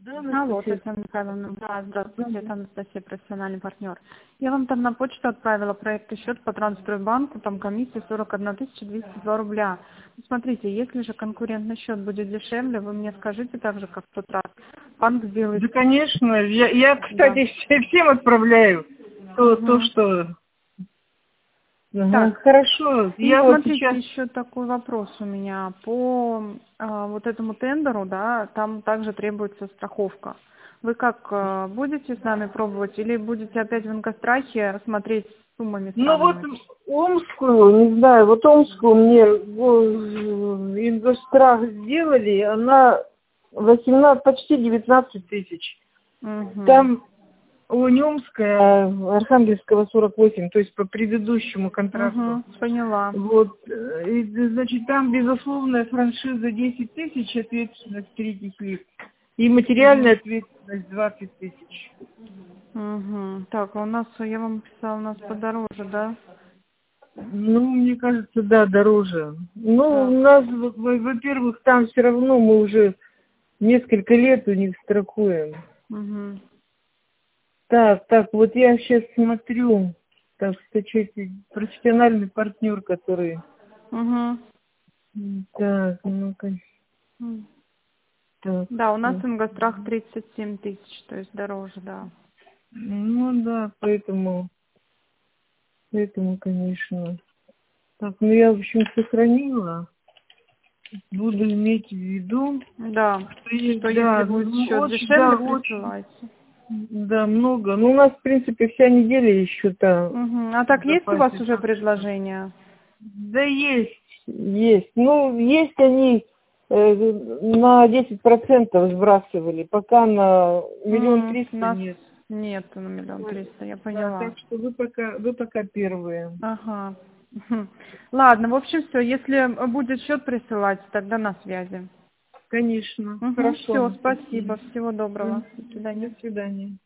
Да, Алло, Анастасия. Татьяна Михайловна. Да, здравствуйте, это Анастасия, профессиональный партнер. Я вам там на почту отправила проект и счет по Транстройбанку, там комиссия 41 202 рубля. Смотрите, если же конкурентный счет будет дешевле, вы мне скажите так же, как в тот раз. Банк сделает... Да, конечно. Я Да. кстати, всем отправляю то, что... Ага, Так, хорошо. и Я вот смотрите, сейчас... еще такой вопрос у меня. По вот этому тендеру, да, там также требуется страховка. Вы как, будете с нами пробовать или будете опять в Ингострахе смотреть суммами, Ну вот сравнивать? Омскую, не знаю, вот Омскую мне Ингострах сделали, она 18, почти 19 тысяч. Угу. Там Омская, Архангельского 48, то есть по предыдущему контракту. Угу, поняла. Вот, и, значит, там безусловная франшиза 10 тысяч, ответственность третьих лиц, и Угу. материальная ответственность 20 тысяч. Угу. Так, а у нас, я вам писала, у нас подороже, да? Ну, мне кажется, да, дороже. Ну, Так. у нас, во-первых, там все равно мы уже несколько лет у них страхуем. Угу. Так, вот я сейчас смотрю, так, кстати, профессиональный партнер, который... Угу. Так, ну-ка, так. Да, у нас Ингострах 37 тысяч, то есть дороже, да. Ну да, поэтому, конечно. Так, ну я, в общем, сохранила. Буду иметь в виду. Да, что если Да, будет ну, счет очень, дешевле, да, очень, присылайте. да, много. Ну, у нас, в принципе, вся неделя еще там Угу. А в так есть у вас запасе. уже Так что... предложения? Да, есть. Ну, есть они на 10% сбрасывали, пока на 1 300 У 000 нас нет. нет на 1 300 000, я Да, поняла. так что вы пока первые. Ага. Мгм. Ладно, в общем, все. Если будет счет присылать, тогда на связи. Конечно. Угу. Хорошо, Все, Анастасия. спасибо. Всего доброго. До До свидания. свидания.